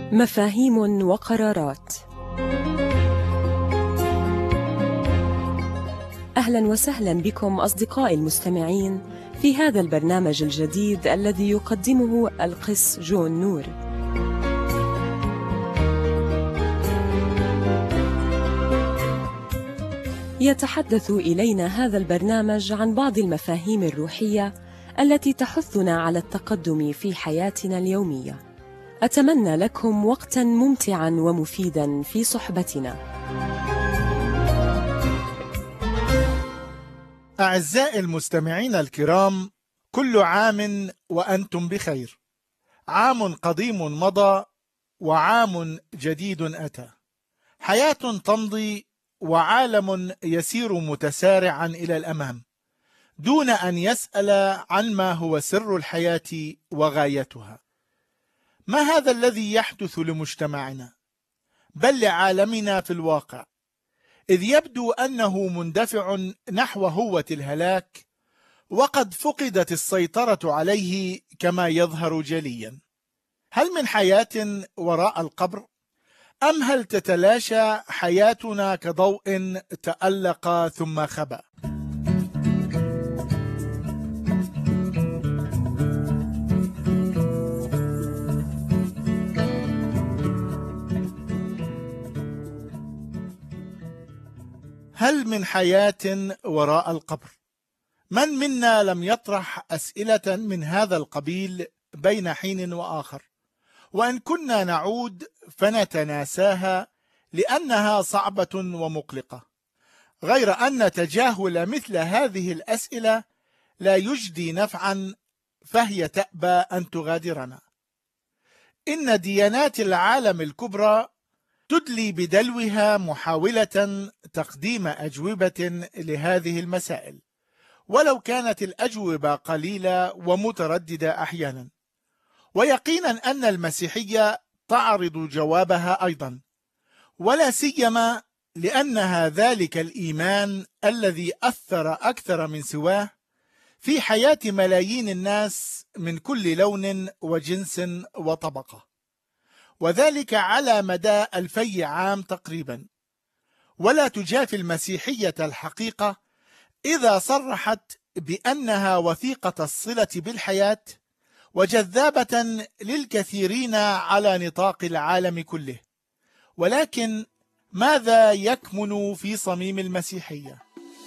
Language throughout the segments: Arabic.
مفاهيم وقرارات. أهلا وسهلا بكم أصدقائي المستمعين في هذا البرنامج الجديد الذي يقدمه القس جون نور. يتحدث إلينا هذا البرنامج عن بعض المفاهيم الروحية التي تحثنا على التقدم في حياتنا اليومية. أتمنى لكم وقتاً ممتعاً ومفيداً في صحبتنا. أعزائي المستمعين الكرام، كل عام وأنتم بخير. عام قديم مضى وعام جديد أتى. حياة تمضي وعالم يسير متسارعا إلى الأمام دون أن يسأل عن ما هو سر الحياة وغايتها. ما هذا الذي يحدث لمجتمعنا بل لعالمنا في الواقع، إذ يبدو أنه مندفع نحو هوة الهلاك، وقد فقدت السيطرة عليه كما يظهر جليا. هل من حياة وراء القبر؟ أم هل تتلاشى حياتنا كضوء تألق ثم خبأ؟ هل من حياة وراء القبر؟ من منا لم يطرح أسئلة من هذا القبيل بين حين وآخر، وإن كنا نعود فنتناساها لأنها صعبة ومقلقة، غير أن تجاهل مثل هذه الأسئلة لا يجدي نفعا، فهي تأبى أن تغادرنا. إن ديانات العالم الكبرى تدلي بدلوها محاولة تقديم أجوبة لهذه المسائل، ولو كانت الأجوبة قليلة ومترددة أحيانا، ويقينا أن المسيحية تعرض جوابها أيضا، ولا سيما لأنها ذلك الإيمان الذي أثر أكثر من سواه في حياة ملايين الناس من كل لون وجنس وطبقة، وذلك على مدى 2000 عام تقريبا. ولا تجافي المسيحية الحقيقة إذا صرحت بأنها وثيقة الصلة بالحياة وجذابة للكثيرين على نطاق العالم كله. ولكن ماذا يكمن في صميم المسيحية؟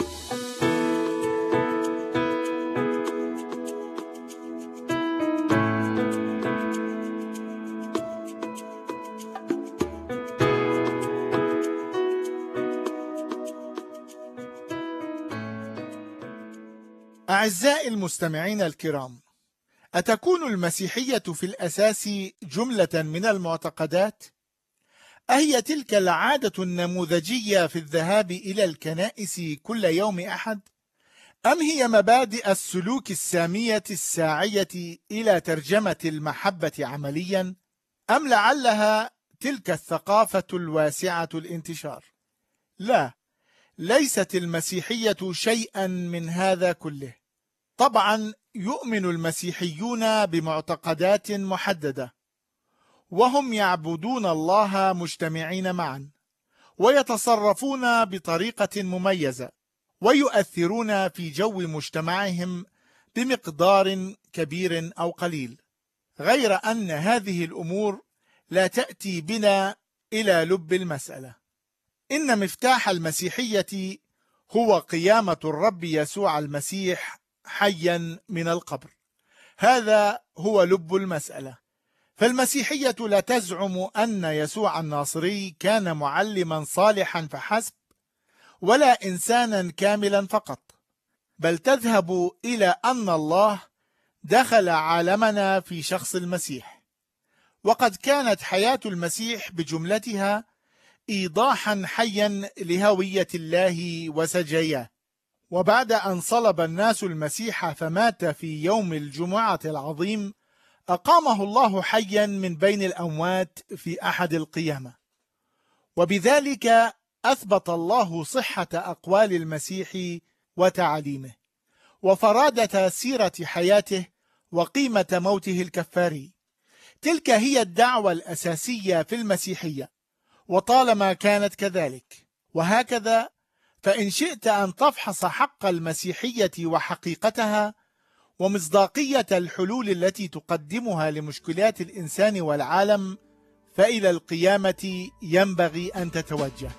أعزائي المستمعين الكرام، أتكون المسيحية في الأساس جملة من المعتقدات؟ أهي تلك العادة النموذجية في الذهاب إلى الكنائس كل يوم أحد؟ أم هي مبادئ السلوك السامية الساعية إلى ترجمة المحبة عمليا؟ أم لعلها تلك الثقافة الواسعة الانتشار؟ لا، ليست المسيحية شيئا من هذا كله. طبعا يؤمن المسيحيون بمعتقدات محددة، وهم يعبدون الله مجتمعين معا، ويتصرفون بطريقة مميزة، ويؤثرون في جو مجتمعهم بمقدار كبير أو قليل، غير أن هذه الأمور لا تأتي بنا إلى لب المسألة. إن مفتاح المسيحية هو قيامة الرب يسوع المسيح حيا من القبر. هذا هو لب المسألة. فالمسيحية لا تزعم أن يسوع الناصري كان معلما صالحا فحسب، ولا إنسانا كاملا فقط، بل تذهب إلى أن الله دخل عالمنا في شخص المسيح. وقد كانت حياة المسيح بجملتها إيضاحا حيا لهوية الله وسجاياه. وبعد أن صلب الناس المسيح فمات في يوم الجمعة العظيم، أقامه الله حيا من بين الأموات في أحد القيامة، وبذلك أثبت الله صحة أقوال المسيح وتعاليمه وفرادة سيرة حياته وقيمة موته الكفاري، تلك هي الدعوة الأساسية في المسيحية، وطالما كانت كذلك وهكذا، فإن شئت أن تفحص حق المسيحية وحقيقتها ومصداقية الحلول التي تقدمها لمشكلات الإنسان والعالم، فإلى القيامة ينبغي أن تتوجه.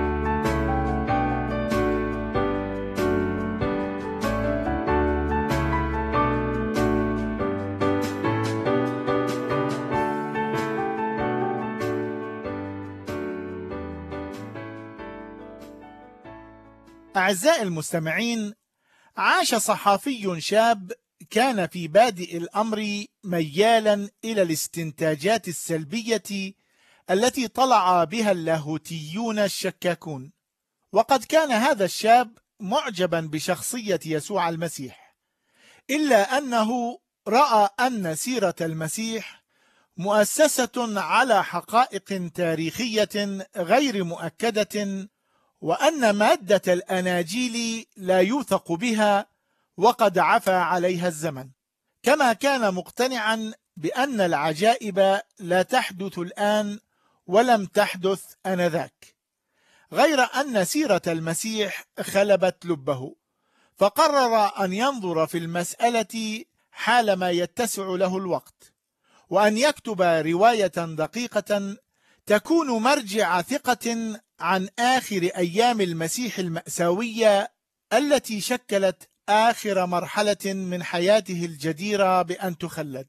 أعزائي المستمعين، عاش صحافي شاب كان في بادئ الأمر ميالا إلى الاستنتاجات السلبية التي طلع بها اللاهوتيون الشكاكون، وقد كان هذا الشاب معجبا بشخصية يسوع المسيح، إلا أنه رأى أن سيرة المسيح مؤسسة على حقائق تاريخية غير مؤكدة، وأن مادة الأناجيل لا يوثق بها وقد عفى عليها الزمن، كما كان مقتنعا بأن العجائب لا تحدث الآن ولم تحدث آنذاك، غير أن سيرة المسيح خلبت لبه، فقرر أن ينظر في المسألة حالما يتسع له الوقت، وأن يكتب رواية دقيقة تكون مرجع ثقة عن آخر أيام المسيح المأساوية التي شكلت آخر مرحلة من حياته الجديرة بأن تخلد.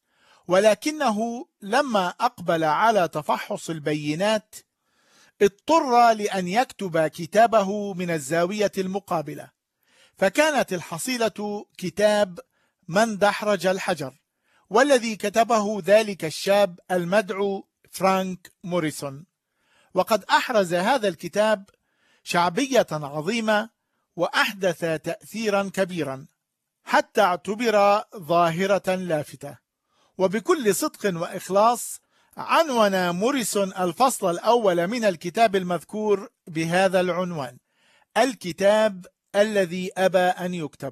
ولكنه لما أقبل على تفحص البينات اضطر لأن يكتب كتابه من الزاوية المقابلة، فكانت الحصيلة كتاب من دحرج الحجر، والذي كتبه ذلك الشاب المدعو فرانك موريسون. وقد أحرز هذا الكتاب شعبية عظيمة وأحدث تأثيرا كبيرا، حتى اعتبر ظاهرة لافتة. وبكل صدق وإخلاص عنون موريسون الفصل الأول من الكتاب المذكور بهذا العنوان: الكتاب الذي أبى أن يكتب.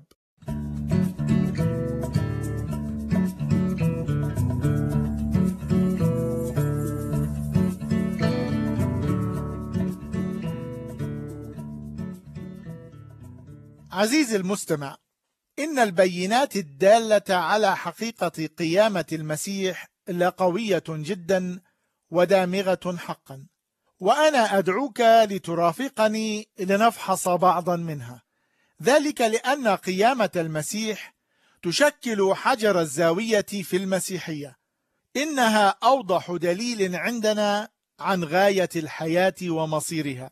عزيزي المستمع، إن البينات الدالة على حقيقة قيامة المسيح لقوية جدا ودامغة حقا، وأنا أدعوك لترافقني لنفحص بعضا منها، ذلك لأن قيامة المسيح تشكل حجر الزاوية في المسيحية. إنها أوضح دليل عندنا عن غاية الحياة ومصيرها،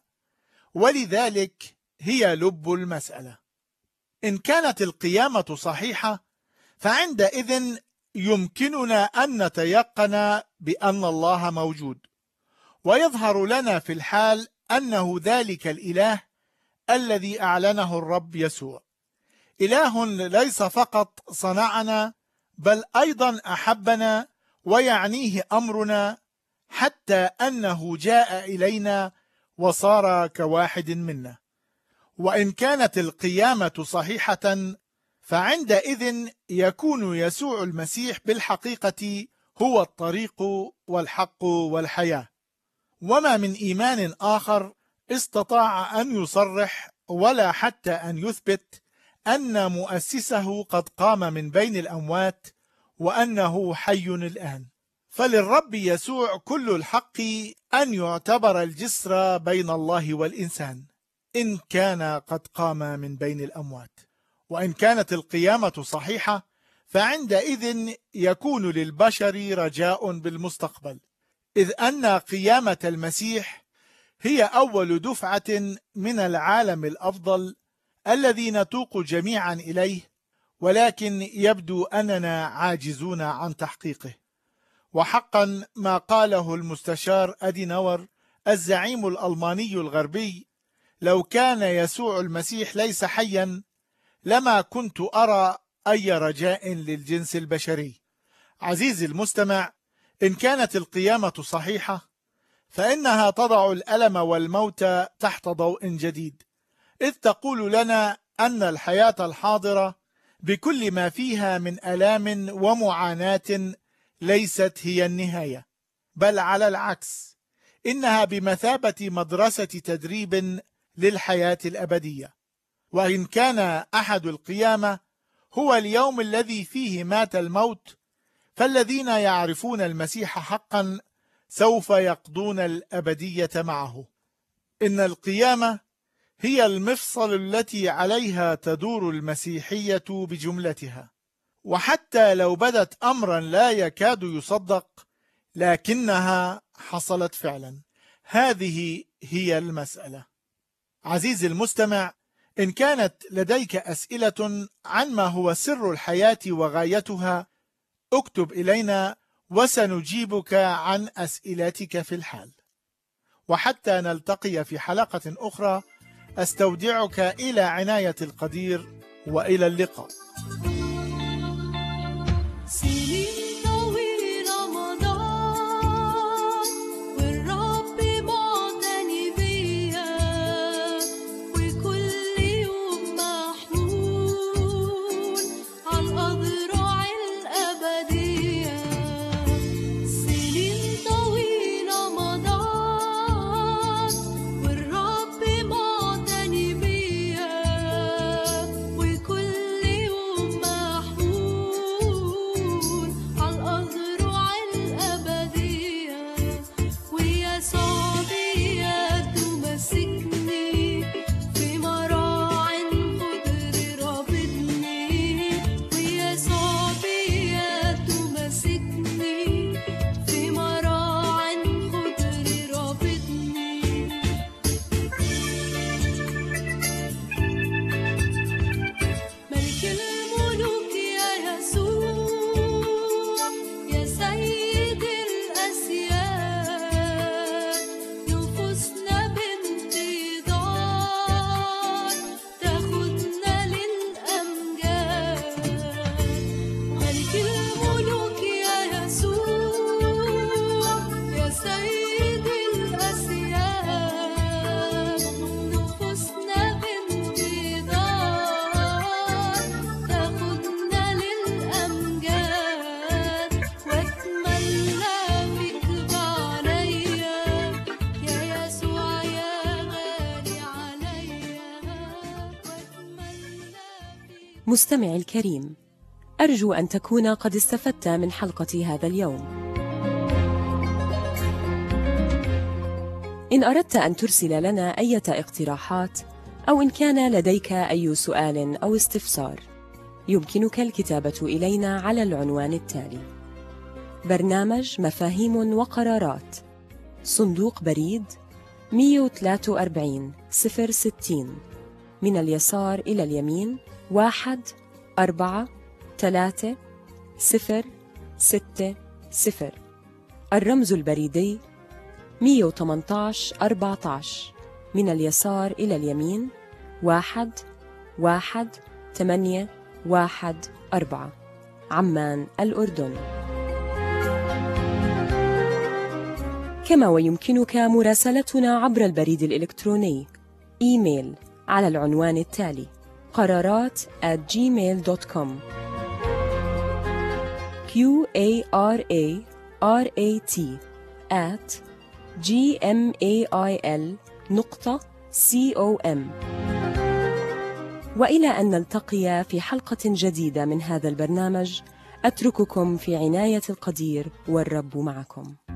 ولذلك هي لب المسألة. إن كانت القيامة صحيحة، فعندئذ يمكننا أن نتيقن بأن الله موجود، ويظهر لنا في الحال أنه ذلك الإله الذي أعلنه الرب يسوع، إله ليس فقط صنعنا بل أيضا أحبنا ويعنيه أمرنا، حتى أنه جاء إلينا وصار كواحد منا. وإن كانت القيامة صحيحة، فعندئذ يكون يسوع المسيح بالحقيقة هو الطريق والحق والحياة، وما من إيمان آخر استطاع أن يصرح ولا حتى أن يثبت أن مؤسسه قد قام من بين الأموات وأنه حي الآن. فللرب يسوع كل الحق أن يعتبر الجسر بين الله والإنسان إن كان قد قام من بين الأموات. وإن كانت القيامة صحيحة، فعندئذ يكون للبشر رجاء بالمستقبل، إذ أن قيامة المسيح هي أول دفعة من العالم الأفضل الذي نتوق جميعا إليه، ولكن يبدو أننا عاجزون عن تحقيقه. وحقا ما قاله المستشار أديناور الزعيم الألماني الغربي: لو كان يسوع المسيح ليس حيا لما كنت أرى أي رجاء للجنس البشري. عزيزي المستمع، إن كانت القيامة صحيحة، فإنها تضع الألم والموت تحت ضوء جديد، إذ تقول لنا أن الحياة الحاضرة بكل ما فيها من آلام ومعاناة ليست هي النهاية، بل على العكس، إنها بمثابة مدرسة تدريب للحياة الأبدية. وإن كان أحد القيامة هو اليوم الذي فيه مات الموت، فالذين يعرفون المسيح حقا سوف يقضون الأبدية معه. إن القيامة هي المفصل التي عليها تدور المسيحية بجملتها، وحتى لو بدت أمرا لا يكاد يصدق، لكنها حصلت فعلا. هذه هي المسألة. عزيزي المستمع، إن كانت لديك أسئلة عن ما هو سر الحياة وغايتها، اكتب إلينا وسنجيبك عن أسئلتك في الحال. وحتى نلتقي في حلقة أخرى، أستودعك إلى عناية القدير، وإلى اللقاء. مستمعي الكريم، أرجو أن تكون قد استفدت من حلقة هذا اليوم. إن أردت أن ترسل لنا أي اقتراحات، أو إن كان لديك أي سؤال أو استفسار، يمكنك الكتابة إلينا على العنوان التالي: برنامج مفاهيم وقرارات، صندوق بريد 143 060، من اليسار إلى اليمين 1436060. الرمز البريدي 118 14، من اليسار إلى اليمين 11814، عمان، الأردن. كما ويمكنك مراسلتنا عبر البريد الإلكتروني إيميل على العنوان التالي: قرارات@gmail.com. QARARAT@gmail.com. وإلى أن نلتقي في حلقة جديدة من هذا البرنامج، أترككم في عناية القدير، والرب معكم.